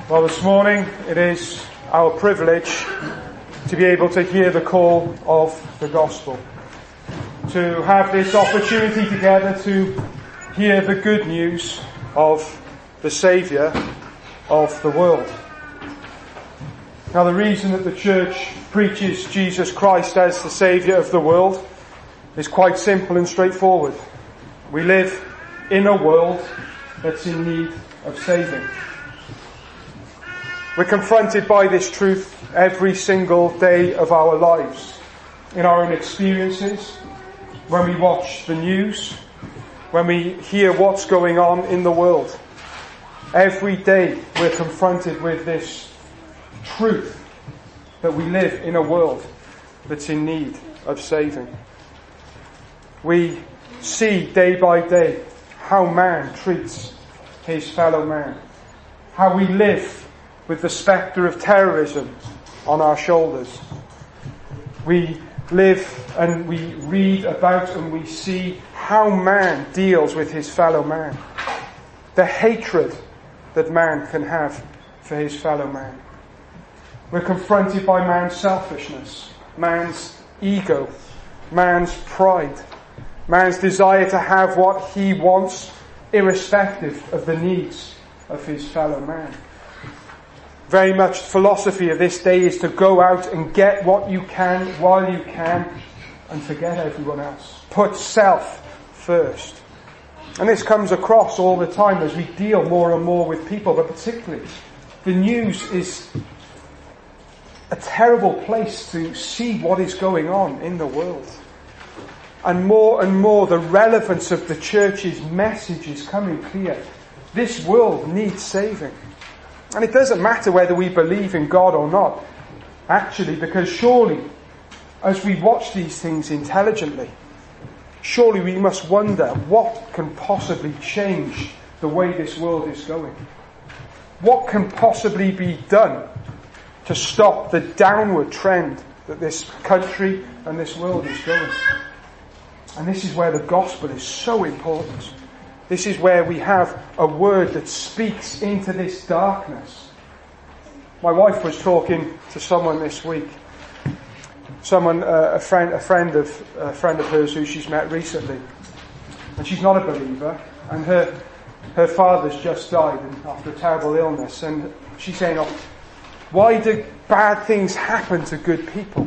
Well, this morning it is our privilege to be able to hear the call of the gospel, to have this opportunity together to hear the good news of the Saviour of the world. Now, the reason that the church preaches Jesus Christ as the Saviour of the world is quite simple and straightforward. We live in a world that's in need of saving. We're confronted by this truth every single day of our lives, in our own experiences, when we watch the news, when we hear what's going on in the world. Every day we're confronted with this truth that we live in a world that's in need of saving. We see day by day how man treats his fellow man, how we live with the spectre of terrorism on our shoulders. We live and we read about and we see how man deals with his fellow man. The hatred that man can have for his fellow man. We're confronted by man's selfishness, man's ego, man's pride, man's desire to have what he wants, irrespective of the needs of his fellow man. Very much the philosophy of this day is to go out and get what you can while you can and forget everyone else. Put self first. And this comes across all the time as we deal more and more with people, but particularly the news is a terrible place to see what is going on in the world. And more the relevance of the church's message is coming clear. This world needs saving. And it doesn't matter whether we believe in God or not, actually, because surely, as we watch these things intelligently, surely we must wonder what can possibly change the way this world is going. What can possibly be done to stop the downward trend that this country and this world is going? And this is where the gospel is so important. This is where we have a word that speaks into this darkness. My wife was talking to someone this week. A friend of hers who she's met recently. And she's not a believer. And her father's just died after a terrible illness. And she's saying, why do bad things happen to good people?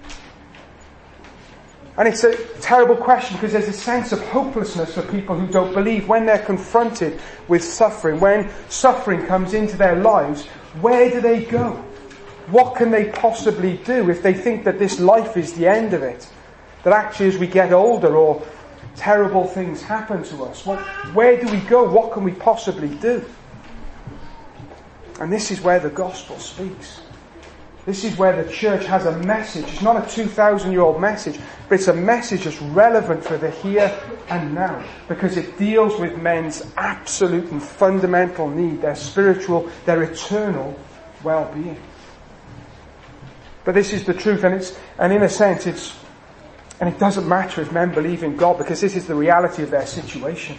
And it's a terrible question because there's a sense of hopelessness for people who don't believe when they're confronted with suffering. When suffering comes into their lives, where do they go? What can they possibly do if they think that this life is the end of it? That actually as we get older or terrible things happen to us, where do we go? What can we possibly do? And this is where the gospel speaks. This is where the church has a message. It's not a 2,000-year-old message, but it's a message that's relevant for the here and now, because it deals with men's absolute and fundamental need, their spiritual, their eternal well-being. But this is the truth, and in a sense it doesn't matter if men believe in God, because this is the reality of their situation.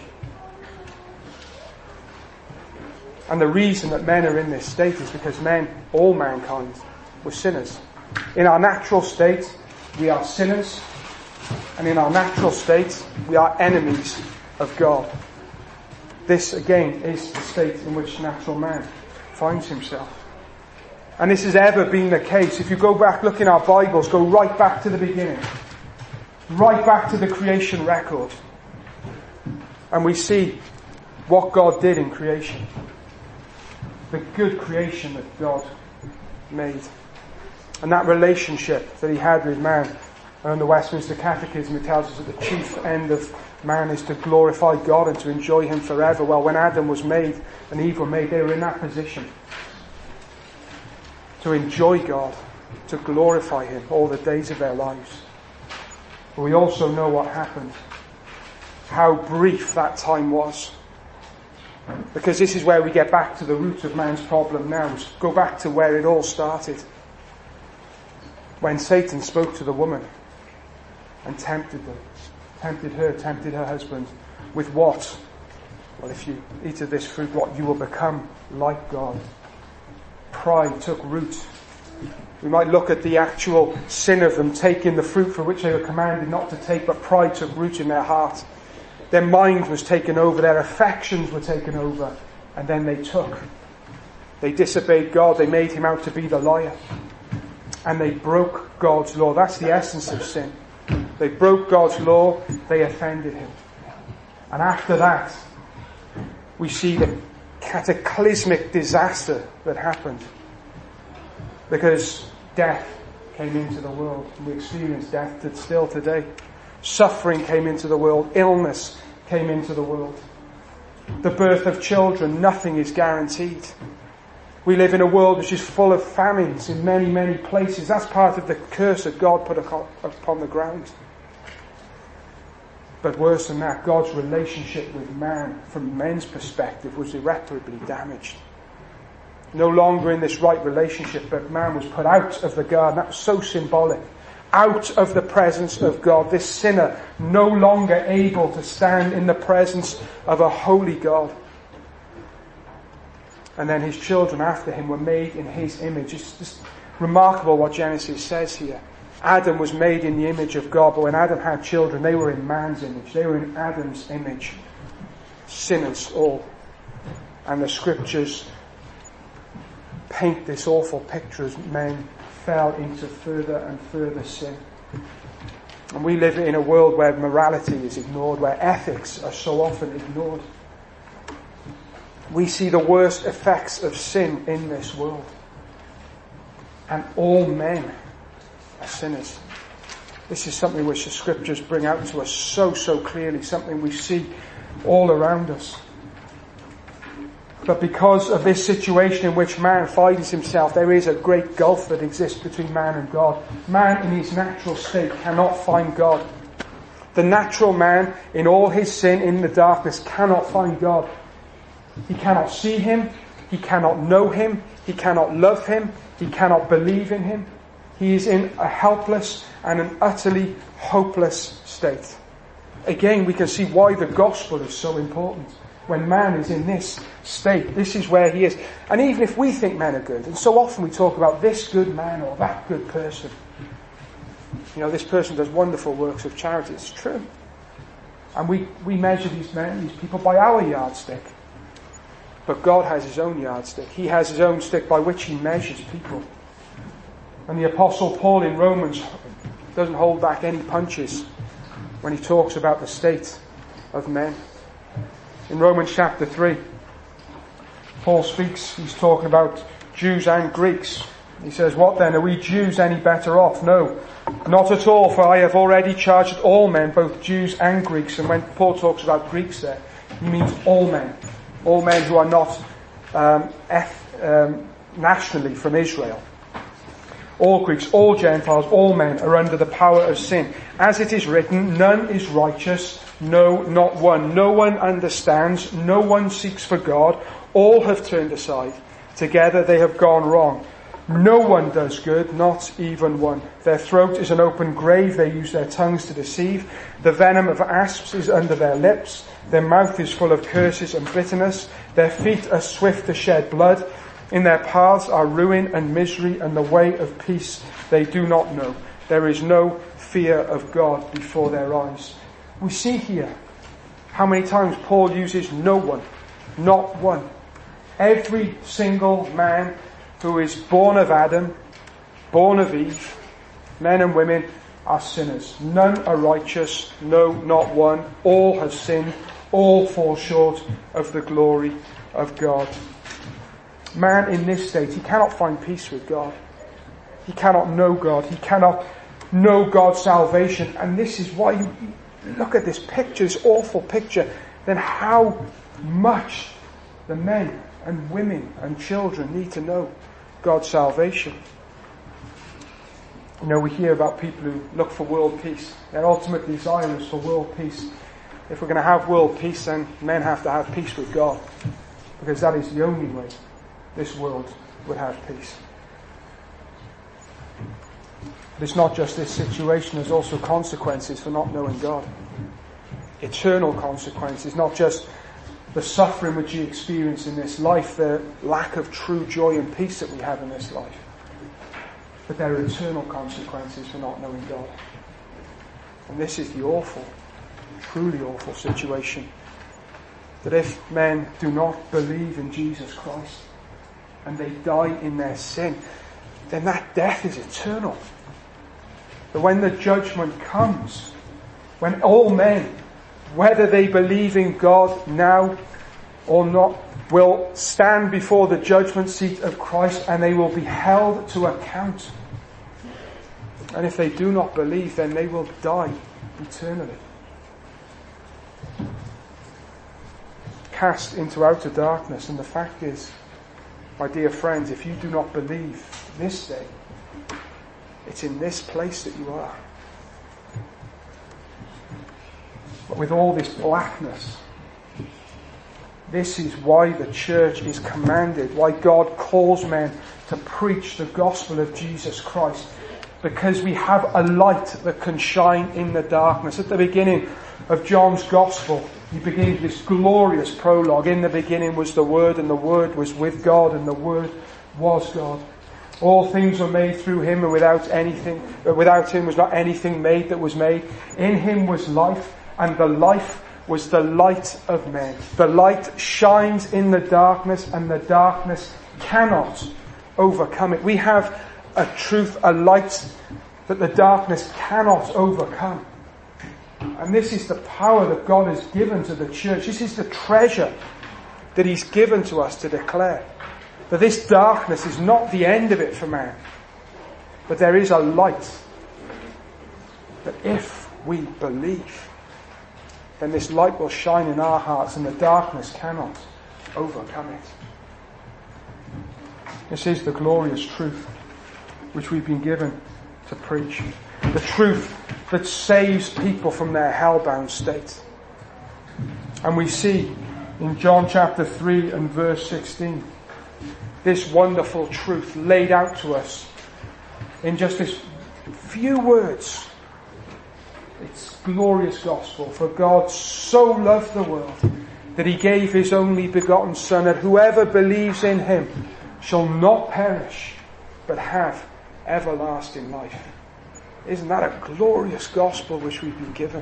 And the reason that men are in this state is because all mankind, we're sinners. In our natural state, we are sinners. And in our natural state, we are enemies of God. This, again, is the state in which natural man finds himself. And this has ever been the case. If you go back, look in our Bibles, go right back to the beginning. Right back to the creation record. And we see what God did in creation. The good creation that God made. And that relationship that he had with man. And in the Westminster Catechism it tells us that the chief end of man is to glorify God and to enjoy him forever. Well, when Adam was made and Eve were made, they were in that position. To enjoy God, to glorify him all the days of their lives. But we also know what happened. How brief that time was. Because this is where we get back to the root of man's problem now. Go back to where it all started. When Satan spoke to the woman and tempted her husband with what? Well, if you eat of this fruit, what? You will become like God. pride took root. We might look at the actual sin of them taking the fruit for which they were commanded not to take, but pride took root in their heart. Their mind was taken over, their affections were taken over, and then they disobeyed God, they made him out to be the liar. And they broke God's law. That's the essence of sin. They broke God's law, they offended him. And after that, we see the cataclysmic disaster that happened. Because death came into the world. And we experience death still today. Suffering came into the world. Illness came into the world. The birth of children, nothing is guaranteed. We live in a world which is full of famines in many, many places. That's part of the curse that God put upon the ground. But worse than that, God's relationship with man, from men's perspective, was irreparably damaged. No longer in this right relationship, but man was put out of the garden. That was so symbolic. Out of the presence of God. This sinner no longer able to stand in the presence of a holy God. And then his children after him were made in his image. It's just remarkable what Genesis says here. Adam was made in the image of God, but when Adam had children, they were in man's image. They were in Adam's image. Sinners all. And the scriptures paint this awful picture as men fell into further and further sin. And we live in a world where morality is ignored, where ethics are so often ignored. We see the worst effects of sin in this world. And all men are sinners. This is something which the scriptures bring out to us so clearly, something we see all around us. But because of this situation in which man finds himself, there is a great gulf that exists between man and God. Man in his natural state cannot find God. The natural man, in all his sin, in the darkness, cannot find God. He cannot see him, he cannot know him, he cannot love him, he cannot believe in him. He is in a helpless and an utterly hopeless state. Again, we can see why the gospel is so important. When man is in this state, this is where he is. And even if we think men are good, and so often we talk about this good man or that good person. You know, this person does wonderful works of charity. It's true. And we measure these men, these people by our yardstick. But God has his own yardstick. He has his own stick by which he measures people. And the Apostle Paul in Romans doesn't hold back any punches when he talks about the state of men. In Romans chapter 3, Paul speaks, he's talking about Jews and Greeks. He says, what then, are we Jews any better off? No, not at all, for I have already charged all men, both Jews and Greeks. And when Paul talks about Greeks there, he means all men who are not nationally from Israel. All Greeks, all Gentiles, all men are under the power of sin. As it is written, none is righteous, no, not one. No one understands, no one seeks for God. All have turned aside. Together they have gone wrong. No one does good, not even one. Their throat is an open grave, they use their tongues to deceive. The venom of asps is under their lips. Their mouth is full of curses and bitterness. Their feet are swift to shed blood. In their paths are ruin and misery, and the way of peace they do not know. There is no fear of God before their eyes. We see here how many times Paul uses no one, not one. Every single man who is born of Adam, born of Eve, men and women, are sinners. None are righteous, no, not one. All have sinned, all fall short of the glory of God. Man in this state, he cannot find peace with God. He cannot know God. He cannot know God's salvation. And this is why you look at this picture, this awful picture, then how much the men and women and children need to know God's salvation. You know, we hear about people who look for world peace. Their ultimate desire is for world peace. If we're going to have world peace, then men have to have peace with God. Because that is the only way this world would have peace. But it's not just this situation, there's also consequences for not knowing God. Eternal consequences, not just the suffering which you experience in this life, the lack of true joy and peace that we have in this life. But there are eternal consequences for not knowing God. And this is the awful, truly awful situation. That if men do not believe in Jesus Christ and they die in their sin, then that death is eternal. That when the judgment comes, when all men, whether they believe in God now or not, will stand before the judgment seat of Christ and they will be held to account. And if they do not believe, then they will die eternally. Cast into outer darkness. And the fact is, my dear friends, if you do not believe this day, it's in this place that you are. But with all this blackness, this is why the church is commanded, why God calls men to preach the gospel of Jesus Christ. Because we have a light that can shine in the darkness. At the beginning of John's gospel, he begins this glorious prologue. In the beginning was the Word, and the Word was with God, and the Word was God. All things were made through him, and without him was not anything made that was made. In him was life, and the life was the light of men. The light shines in the darkness, and the darkness cannot overcome it. We have a truth, a light that the darkness cannot overcome. And this is the power that God has given to the church. This is the treasure that he's given to us to declare. That this darkness is not the end of it for man. But there is a light that if we believe, then this light will shine in our hearts and the darkness cannot overcome it. This is the glorious truth which we've been given to preach. The truth that saves people from their hell-bound state. And we see in John chapter 3 and verse 16, this wonderful truth laid out to us in just this few words. It's glorious gospel. For God so loved the world that he gave his only begotten Son, that whoever believes in him shall not perish, but have everlasting life. Isn't that a glorious gospel which we've been given?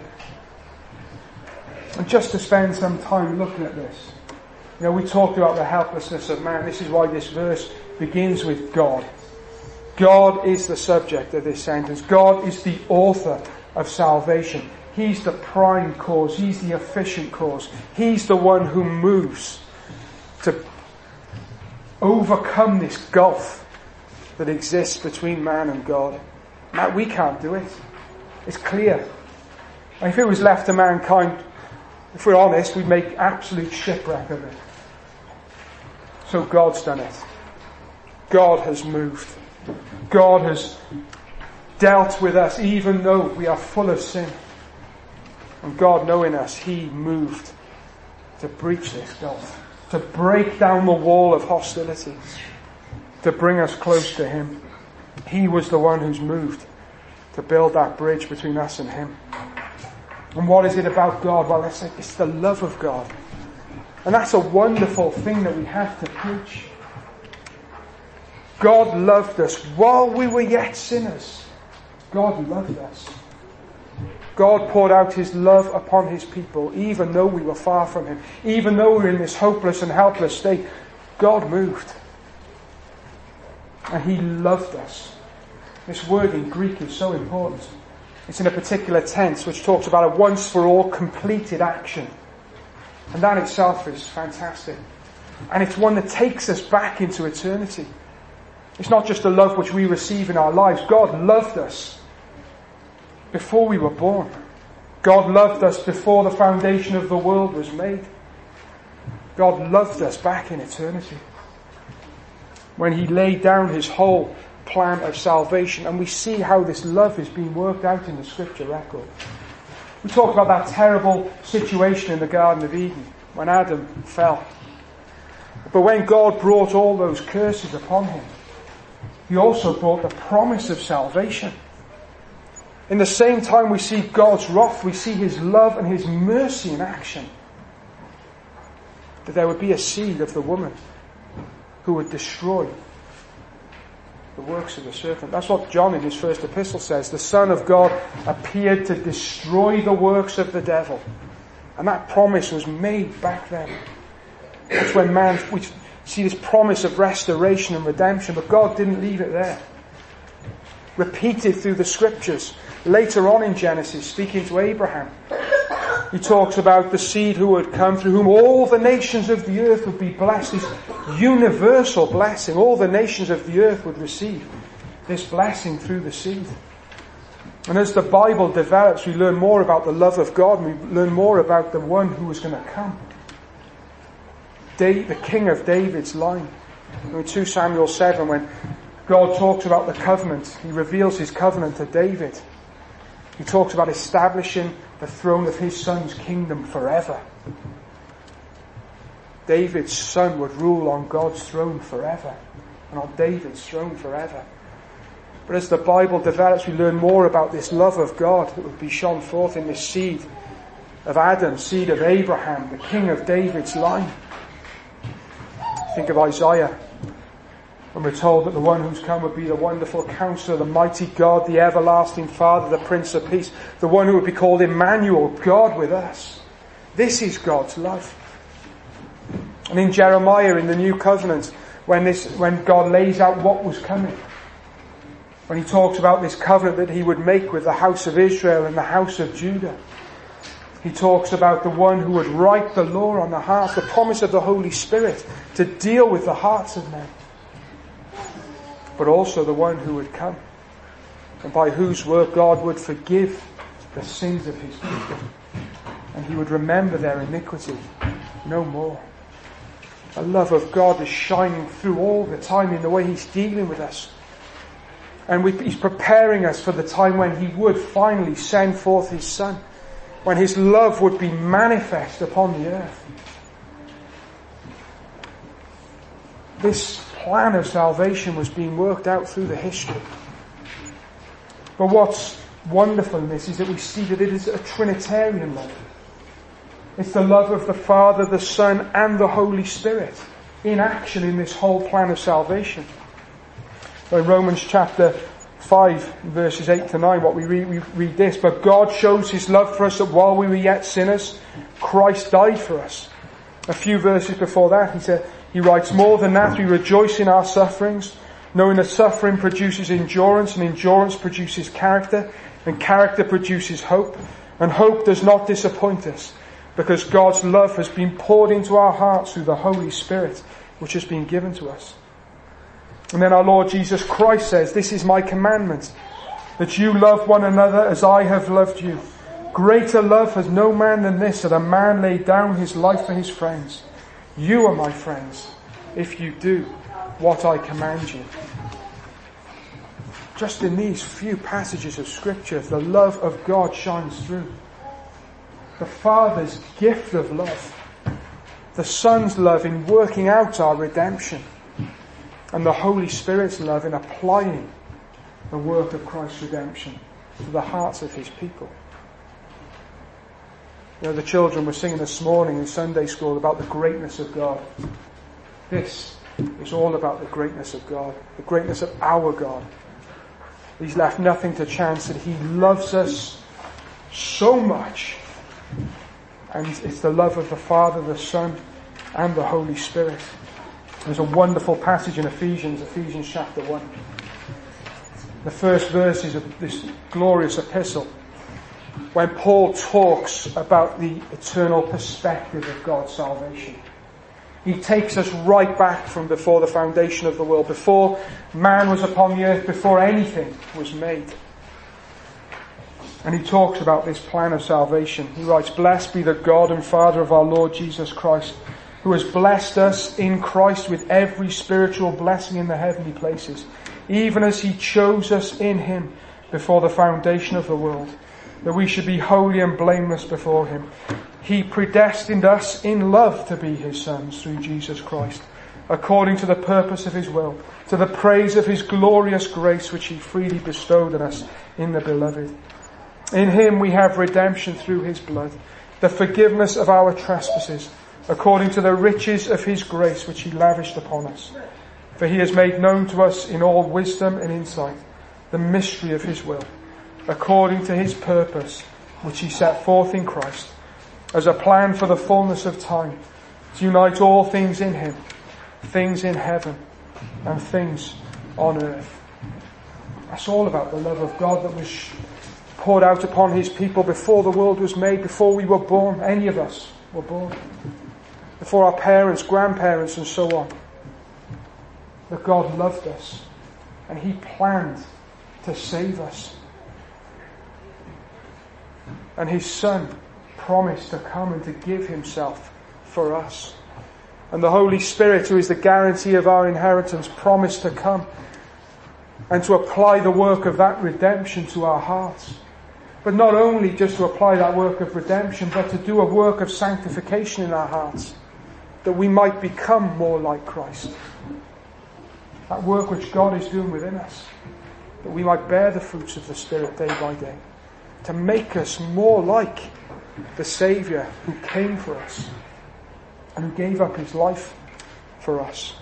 And just to spend some time looking at this, we talked about the helplessness of man. This is why this verse begins with God. God is the subject of this sentence. God is the author of salvation. He's the prime cause. He's the efficient cause. He's the one who moves to overcome this gulf that exists between man and God. Now, we can't do it. It's clear. And if it was left to mankind, if we're honest, we'd make absolute shipwreck of it. So God's done it. God has moved. God has dealt with us even though we are full of sin. And God, knowing us, he moved to breach this gulf, to break down the wall of hostility, to bring us close to him. He was the one who's moved to build that bridge between us and him. And what is it about God? Well, it's the love of God. And that's a wonderful thing that we have to preach. God loved us while we were yet sinners. God loved us. God poured out his love upon his people, even though we were far from him. Even though we were in this hopeless and helpless state, God moved. And he loved us. This word in Greek is so important. It's in a particular tense which talks about a once for all completed action. And that itself is fantastic. And it's one that takes us back into eternity. It's not just a love which we receive in our lives. God loved us before we were born. God loved us before the foundation of the world was made. God loved us back in eternity, when he laid down his whole plan of salvation. And we see how this love is being worked out in the scripture record. We talk about that terrible situation in the Garden of Eden when Adam fell. But when God brought all those curses upon him, he also brought the promise of salvation. In the same time we see God's wrath, we see his love and his mercy in action. that there would be a seed of the woman who would destroy the works of the serpent. That's what John in his first epistle says. The Son of God appeared to destroy the works of the devil. And that promise was made back then. That's when we see this promise of restoration and redemption, but God didn't leave it there. Repeated through the scriptures. Later on in Genesis, speaking to Abraham, he talks about the seed who would come, through whom all the nations of the earth would be blessed. This universal blessing. All the nations of the earth would receive this blessing through the seed. And as the Bible develops, we learn more about the love of God, and we learn more about the one who was going to come. The King of David's line. In 2 Samuel 7, when God talks about the covenant, he reveals his covenant to David. He talks about establishing the throne of his son's kingdom forever. David's son would rule on God's throne forever, and on David's throne forever. But as the Bible develops, we learn more about this love of God that would be shone forth in this seed of Adam, seed of Abraham, the King of David's line. Think of Isaiah, when we're told that the one who's come would be the wonderful Counselor, the mighty God, the everlasting Father, the Prince of Peace, the one who would be called Emmanuel, God with us. This is God's love. And in Jeremiah, in the New Covenant, when God lays out what was coming, when he talks about this covenant that he would make with the house of Israel and the house of Judah, he talks about the one who would write the law on the heart, the promise of the Holy Spirit to deal with the hearts of men. But also the one who would come, and by whose work God would forgive the sins of his people, and he would remember their iniquity no more. The love of God is shining through all the time in the way he's dealing with us. And he's preparing us for the time when he would finally send forth his Son, when his love would be manifest upon the earth. This plan of salvation was being worked out through the history. But what's wonderful in this is that we see that it is a Trinitarian love. It's the love of the Father, the Son, and the Holy Spirit in action in this whole plan of salvation. In Romans chapter 5, verses 8 to 9, what we read this: but God shows his love for us, that while we were yet sinners, Christ died for us. A few verses before that, he writes, more than that, we rejoice in our sufferings, knowing that suffering produces endurance, and endurance produces character, and character produces hope. And hope does not disappoint us, because God's love has been poured into our hearts through the Holy Spirit, which has been given to us. And then our Lord Jesus Christ says, this is my commandment, that you love one another as I have loved you. Greater love has no man than this, that a man lay down his life for his friends. You are my friends, if you do what I command you. Just in these few passages of Scripture, the love of God shines through. The Father's gift of love, the Son's love in working out our redemption, and the Holy Spirit's love in applying the work of Christ's redemption to the hearts of his people. You know, the children were singing this morning in Sunday school about the greatness of God. This is all about the greatness of God, the greatness of our God. He's left nothing to chance, that he loves us so much. And it's the love of the Father, the Son, and the Holy Spirit. There's a wonderful passage in Ephesians chapter 1. The first verses of this glorious epistle, when Paul talks about the eternal perspective of God's salvation. He takes us right back from before the foundation of the world, before man was upon the earth, before anything was made. And he talks about this plan of salvation. He writes, blessed be the God and Father of our Lord Jesus Christ, who has blessed us in Christ with every spiritual blessing in the heavenly places, even as he chose us in him before the foundation of the world, that we should be holy and blameless before him. He predestined us in love to be his sons through Jesus Christ, according to the purpose of his will, to the praise of his glorious grace which he freely bestowed on us in the beloved. In him we have redemption through his blood, the forgiveness of our trespasses, according to the riches of his grace which he lavished upon us. For he has made known to us in all wisdom and insight the mystery of his will, according to his purpose which he set forth in Christ, as a plan for the fullness of time, to unite all things in him, things in heaven and things on earth. That's all about the love of God that was poured out upon his people before the world was made, before we were born. Any of us were born. Before our parents, grandparents and so on. That God loved us and he planned to save us. And his Son promised to come and to give himself for us. And the Holy Spirit, who is the guarantee of our inheritance, promised to come and to apply the work of that redemption to our hearts. But not only just to apply that work of redemption, but to do a work of sanctification in our hearts, that we might become more like Christ. That work which God is doing within us, that we might bear the fruits of the Spirit day by day, to make us more like the Saviour who came for us and who gave up his life for us.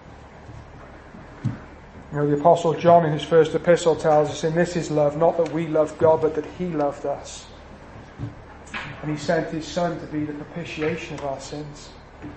You know, the Apostle John in his first epistle tells us, "In this is love, not that we loved God, but that he loved us. And he sent his Son to be the propitiation of our sins."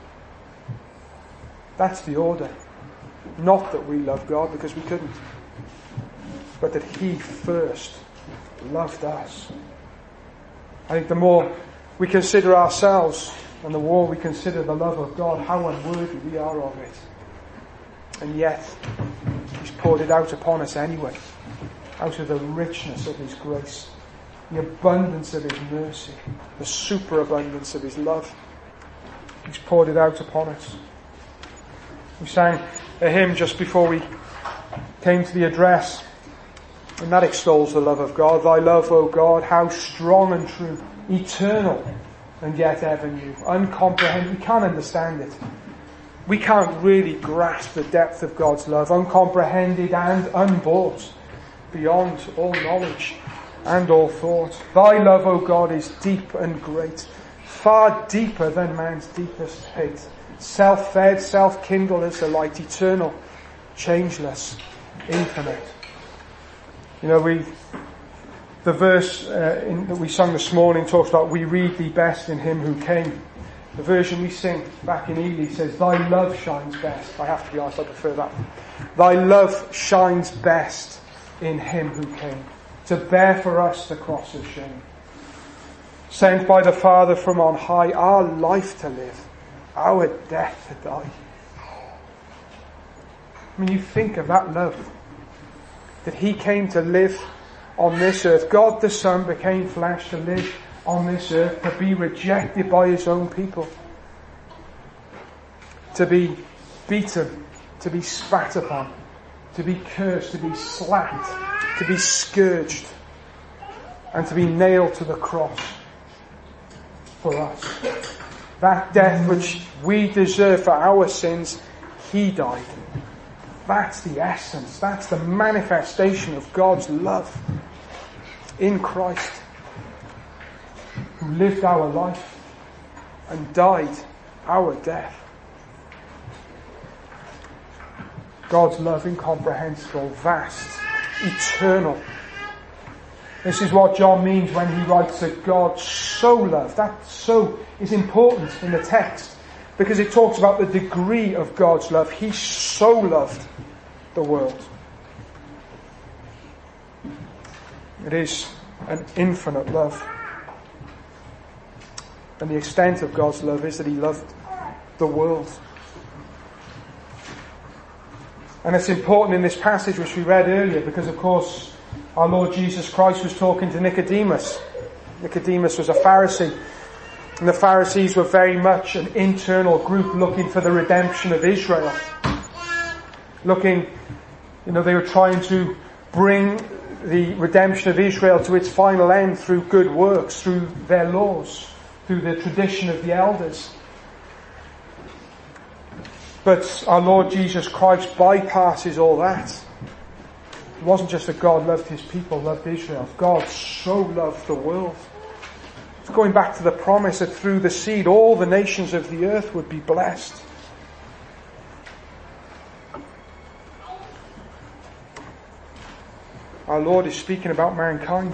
That's the order. Not that we love God, because we couldn't, but that he first loved us. I think the more we consider ourselves and the more we consider the love of God, how unworthy we are of it. And yet, he's poured it out upon us anyway, out of the richness of his grace, the abundance of his mercy, the superabundance of his love. He's poured it out upon us. We sang a hymn just before we came to the address, and that extols the love of God. Thy love, O God, how strong and true, eternal and yet ever new, uncomprehended. We can't understand it. We can't really grasp the depth of God's love, uncomprehended and unbought, beyond all knowledge and all thought. Thy love, O God, is deep and great, far deeper than man's deepest hate. Self-fed, self-kindled as the light, eternal, changeless, infinite. You know, the verse that we sung this morning talks about, we read thee best in him who came. The version we sing back in Ely says, thy love shines best. I have to be honest, I prefer that one. Thy love shines best in him who came to bear for us the cross of shame. Sent by the Father from on high, our life to live, our death to die. I mean, you think of that love, that he came to live on this earth. God the Son became flesh to live on this earth, to be rejected by his own people, to be beaten, to be spat upon, to be cursed, to be slapped, to be scourged, and to be nailed to the cross for us. That death which we deserve for our sins, he died. That's the essence, that's the manifestation of God's love in Christ, who lived our life and died our death. God's love incomprehensible, vast, eternal. This is what John means when he writes that God so loved. That so is important in the text because it talks about the degree of God's love. He so loved the world. It is an infinite love. And the extent of God's love is that he loved the world. And it's important in this passage which we read earlier because, of course, our Lord Jesus Christ was talking to Nicodemus. Nicodemus was a Pharisee. And the Pharisees were very much an internal group looking for the redemption of Israel. Looking, they were trying to bring the redemption of Israel to its final end through good works, through their laws, through the tradition of the elders. But our Lord Jesus Christ bypasses all that. It wasn't just that God loved his people, loved Israel. God so loved the world It's going back to the promise that through the seed all the nations of the earth would be blessed. Our Lord is speaking about mankind.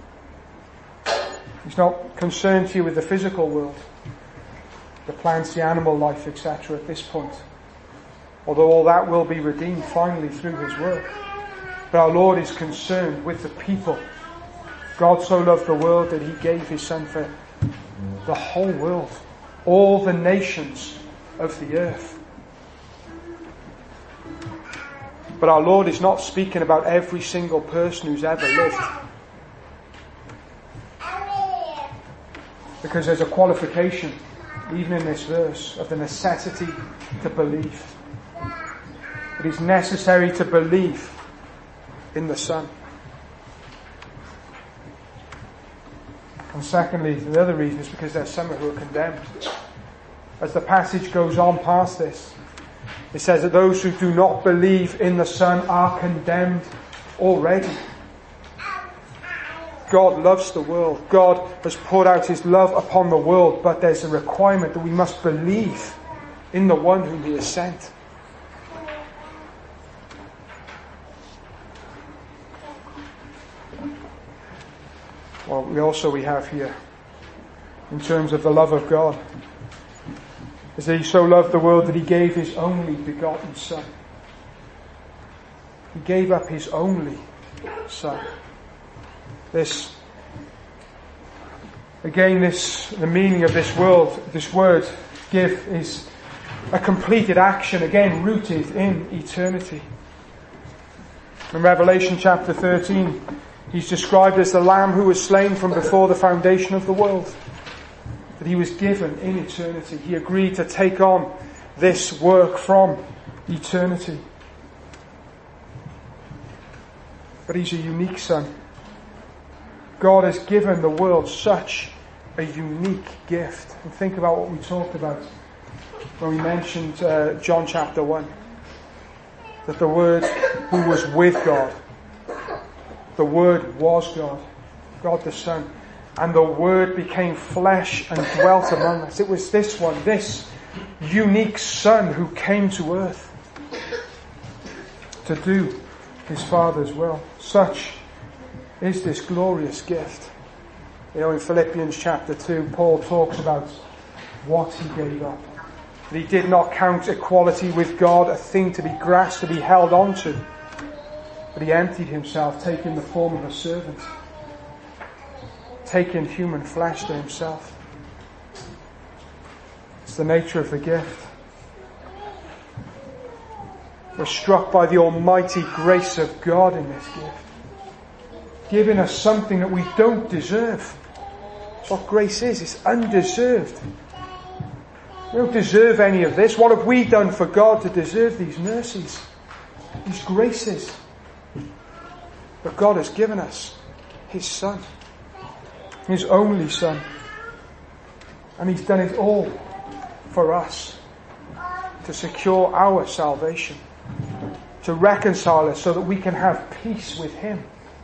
He's not concerned here with the physical world, the plants, the animal life, etc. at this point. Although all that will be redeemed finally through His work. But our Lord is concerned with the people. God so loved the world that He gave His Son for the whole world, all the nations of the earth. But our Lord is not speaking about every single person who's ever lived. Because there's a qualification, even in this verse, of the necessity to believe. It is necessary to believe in the Son. And secondly, the other reason is because there's some who are condemned. As the passage goes on past this, it says that those who do not believe in the Son are condemned already. God loves the world. God has poured out His love upon the world, but there's a requirement that we must believe in the one whom He has sent. Well, we have here, in terms of the love of God, is that He so loved the world that He gave His only begotten Son. He gave up His only Son. The meaning of this word, give, is a completed action, again rooted in eternity. In Revelation chapter 13, He's described as the Lamb who was slain from before the foundation of the world. That He was given in eternity. He agreed to take on this work from eternity. But He's a unique Son. God has given the world such a unique gift. And think about what we talked about when we mentioned John chapter 1. That the Word who was with God, the Word was God, God the Son, and the Word became flesh and dwelt among us. It was this unique Son who came to earth to do His Father's will. Such is this glorious gift. You know, in Philippians chapter 2, Paul talks about what he gave up. That he did not count equality with God a thing to be grasped, to be held on to. But he emptied himself, taking the form of a servant, taking human flesh to himself. It's the nature of the gift. We're struck by the almighty grace of God in this gift, giving us something that we don't deserve. That's what grace is. It's undeserved. We don't deserve any of this. What have we done for God to deserve these mercies, these graces? But God has given us His Son, His only Son. And He's done it all for us to secure our salvation, to reconcile us so that we can have peace with Him.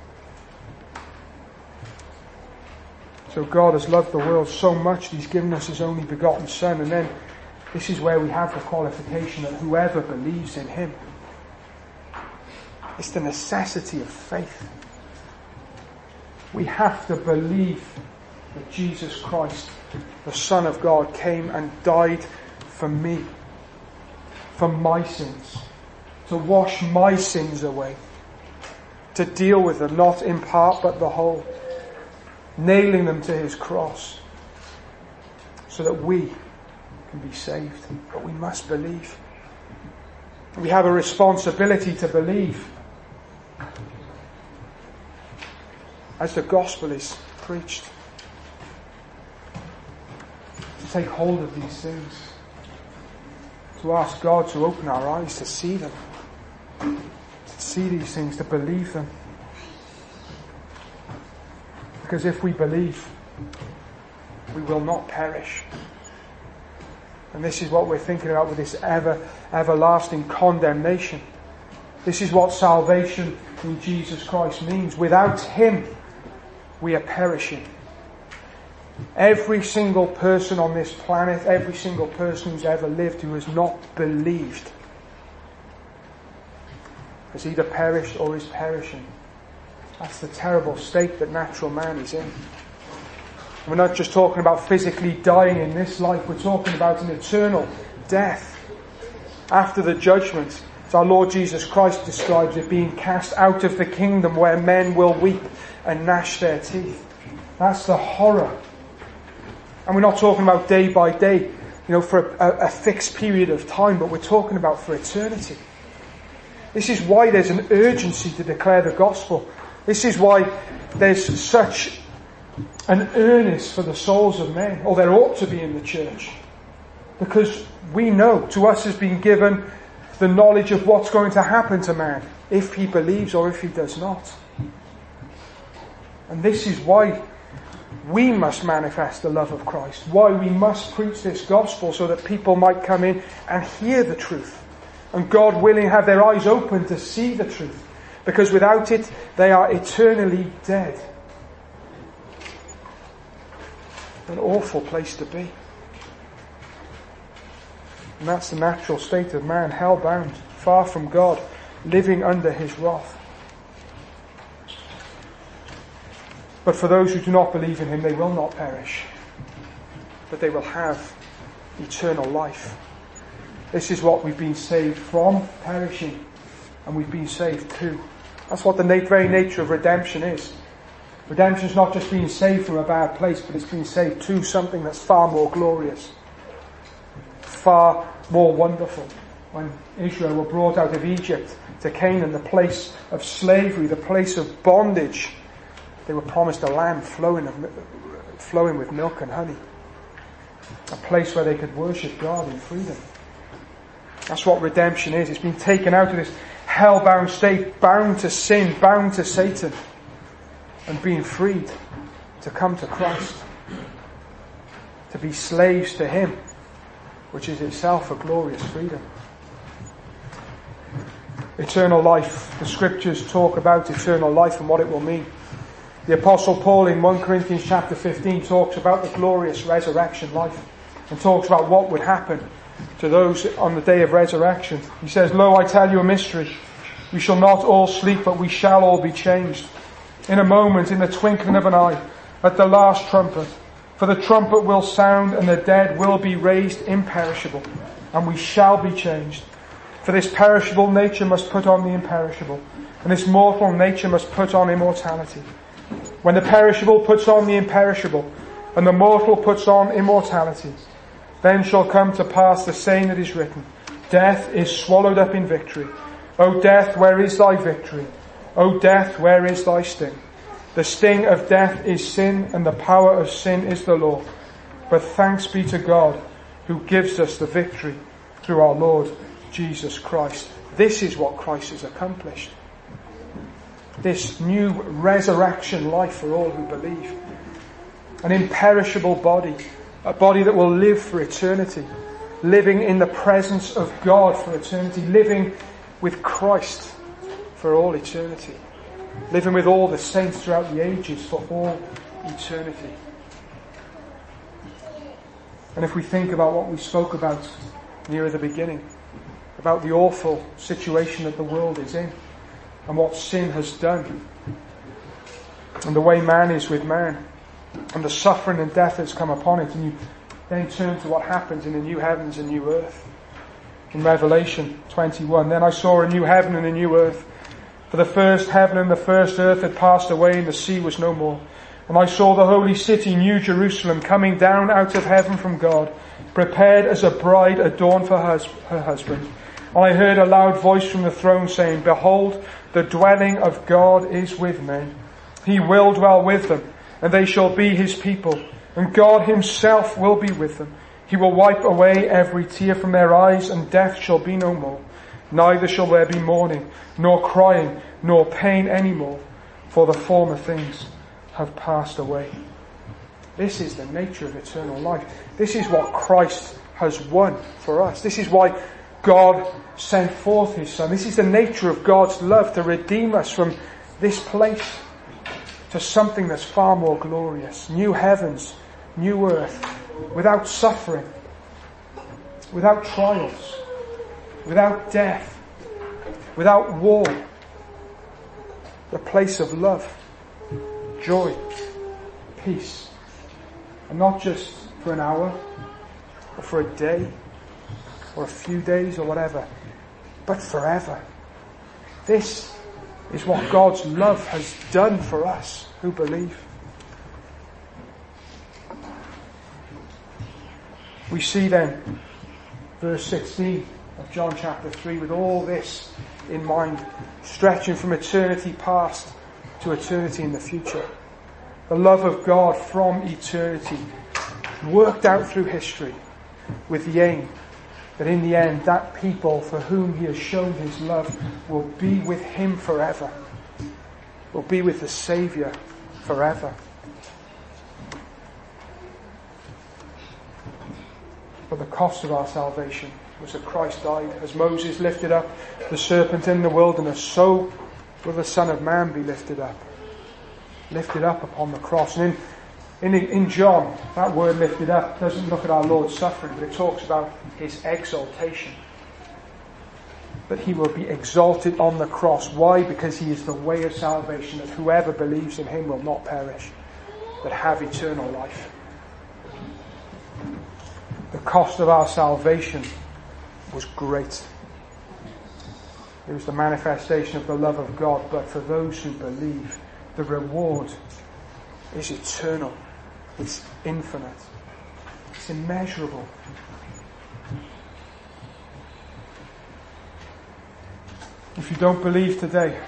So God has loved the world so much that He's given us His only begotten Son. And then this is where we have the qualification that whoever believes in Him. It's the necessity of faith. We have to believe that Jesus Christ, the Son of God, came and died for me, for my sins, to wash my sins away, to deal with them, not in part but the whole, nailing them to His cross, so that we can be saved. But we must believe. We have a responsibility to believe as the gospel is preached, to take hold of these things, to ask God to open our eyes to see them, to see these things, to believe them. Because if we believe, we will not perish. And this is what we're thinking about with this everlasting condemnation. This is what salvation in Jesus Christ means. Without Him, we are perishing. Every single person on this planet, every single person who's ever lived who has not believed has either perished or is perishing. That's the terrible state that natural man is in. And we're not just talking about physically dying in this life, we're talking about an eternal death after the judgment. As our Lord Jesus Christ describes it, being cast out of the kingdom where men will weep and gnash their teeth. That's the horror. And we're not talking about day by day, for a fixed period of time, but we're talking about for eternity. This is why there's an urgency to declare the gospel. This is why there's such an earnest for the souls of men, or there ought to be in the church. Because we know, to us has been given the knowledge of what's going to happen to man, if he believes or if he does not. And this is why we must manifest the love of Christ, why we must preach this gospel, so that people might come in and hear the truth, and God willing have their eyes open to see the truth, because without it they are eternally dead. An awful place to be. And that's the natural state of man, hell-bound, far from God, living under his wrath. But for those who do not believe in him, they will not perish, but they will have eternal life. This is what we've been saved from, perishing, and we've been saved to. That's what the very nature of redemption is. Redemption is not just being saved from a bad place, but it's being saved to something that's far more glorious, far more wonderful. When Israel were brought out of Egypt to Canaan, the place of slavery, the place of bondage, they were promised a land flowing with milk and honey. A place where they could worship God in freedom. That's what redemption is. It's been taken out of this hell-bound state, bound to sin, bound to Satan, and being freed to come to Christ. To be slaves to him, which is itself a glorious freedom. Eternal life. The scriptures talk about eternal life and what it will mean. The Apostle Paul in 1 Corinthians chapter 15 talks about the glorious resurrection life and talks about what would happen to those on the day of resurrection. He says, "Lo, I tell you a mystery. We shall not all sleep, but we shall all be changed. In a moment, in the twinkling of an eye, at the last trumpet. For the trumpet will sound, and the dead will be raised imperishable, and we shall be changed. For this perishable nature must put on the imperishable, and this mortal nature must put on immortality. When the perishable puts on the imperishable, and the mortal puts on immortality, then shall come to pass the saying that is written, Death is swallowed up in victory. O death, where is thy victory? O death, where is thy sting? The sting of death is sin, and the power of sin is the law. But thanks be to God, who gives us the victory through our Lord Jesus Christ." This is what Christ has accomplished. This new resurrection life for all who believe. An imperishable body, a body that will live for eternity, living in the presence of God for eternity, living with Christ for all eternity, living with all the saints throughout the ages for all eternity. And if we think about what we spoke about near the beginning, about the awful situation that the world is in, and what sin has done, and the way man is with man, and the suffering and death that's come upon it, and you then turn to what happens in the new heavens and new earth. In Revelation 21, "Then I saw a new heaven and a new earth, for the first heaven and the first earth had passed away, and the sea was no more. And I saw the holy city, New Jerusalem, coming down out of heaven from God, prepared as a bride adorned for her husband. And I heard a loud voice from the throne saying, Behold, the dwelling of God is with men. He will dwell with them, and they shall be his people. And God himself will be with them. He will wipe away every tear from their eyes, and death shall be no more. Neither shall there be mourning, nor crying, nor pain any more, for the former things have passed away." This is the nature of eternal life. This is what Christ has won for us. This is why God sent forth his Son. This is the nature of God's love, to redeem us from this place to something that's far more glorious. New heavens new earth, without suffering, without trials, without death, without war. The place of love, joy, peace. And not just for an hour, or for a day, or a few days, or whatever, but forever. This is what God's love has done for us who believe. We see then verse 16 of John chapter 3 with all this in mind, stretching from eternity past to eternity in the future. The love of God from eternity, worked out through history with the aim that in the end that people for whom he has shown his love will be with him forever, will be with the Saviour forever. But the cost of our salvation was that Christ died. As Moses lifted up the serpent in the wilderness, so will the Son of Man be lifted up upon the cross. And in John, that word lifted up doesn't look at our Lord's suffering, but it talks about his exaltation. That he will be exalted on the cross. Why? Because he is the way of salvation, that whoever believes in him will not perish, but have eternal life. The cost of our salvation was great. It was the manifestation of the love of God, but for those who believe, the reward is eternal. It's infinite. It's immeasurable. If you don't believe today,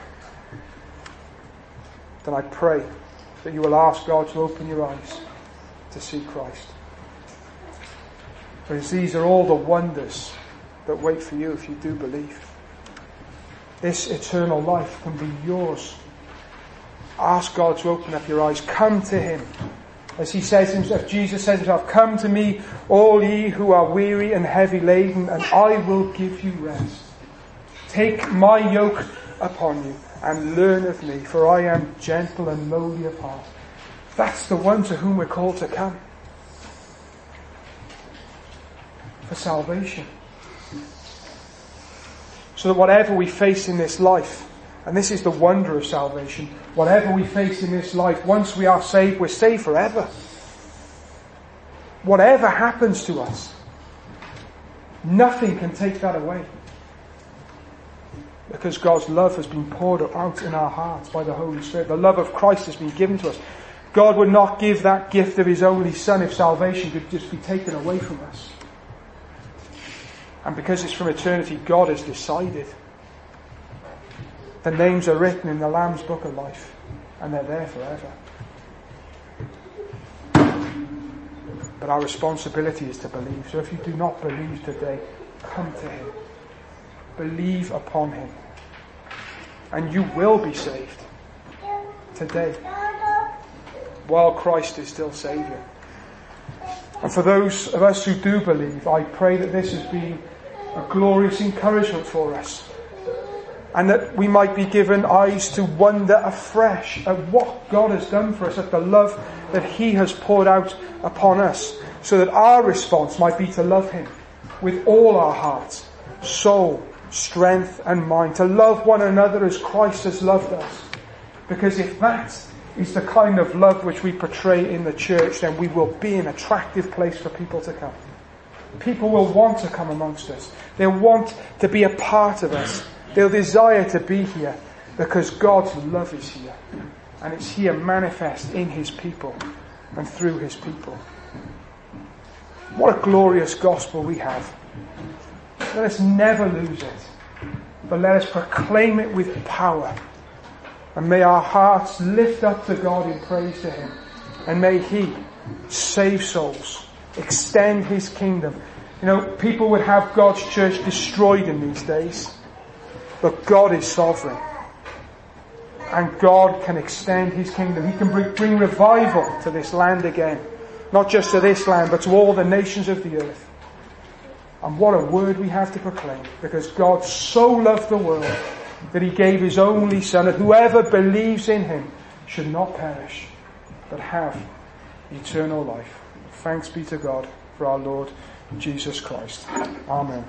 then I pray that you will ask God to open your eyes to see Christ. Because these are all the wonders that wait for you if you do believe. This eternal life can be yours. Ask God to open up your eyes. Come to him. As he says himself, Jesus says himself, come to me, all ye who are weary and heavy laden, and I will give you rest. Take my yoke upon you and learn of me, for I am gentle and lowly of heart. That's the one to whom we're called to come. For salvation. So that whatever we face in this life, and this is the wonder of salvation, whatever we face in this life, once we are saved, we're saved forever. Whatever happens to us, nothing can take that away. Because God's love has been poured out in our hearts by the Holy Spirit. The love of Christ has been given to us. God would not give that gift of his only Son if salvation could just be taken away from us. And because it's from eternity, God has decided. The names are written in the Lamb's Book of Life, and they're there forever. But our responsibility is to believe. So if you do not believe today, come to him. Believe upon him. And you will be saved today, while Christ is still Saviour. And for those of us who do believe, I pray that this has been a glorious encouragement for us. And that we might be given eyes to wonder afresh at what God has done for us, at the love that he has poured out upon us, so that our response might be to love him with all our hearts, soul, strength and mind, to love one another as Christ has loved us. Because if that is the kind of love which we portray in the church, then we will be an attractive place for people to come. People will want to come amongst us. They'll want to be a part of us. They'll desire to be here because God's love is here. And it's here manifest in his people and through his people. What a glorious gospel we have. Let us never lose it, but let us proclaim it with power. And may our hearts lift up to God in praise to him. And may he save souls, extend his kingdom. You know, people would have God's church destroyed in these days. But God is sovereign. And God can extend his kingdom. He can bring revival to this land again. Not just to this land, but to all the nations of the earth. And what a word we have to proclaim. Because God so loved the world that he gave his only Son, that whoever believes in him should not perish, but have eternal life. Thanks be to God for our Lord Jesus Christ. Amen.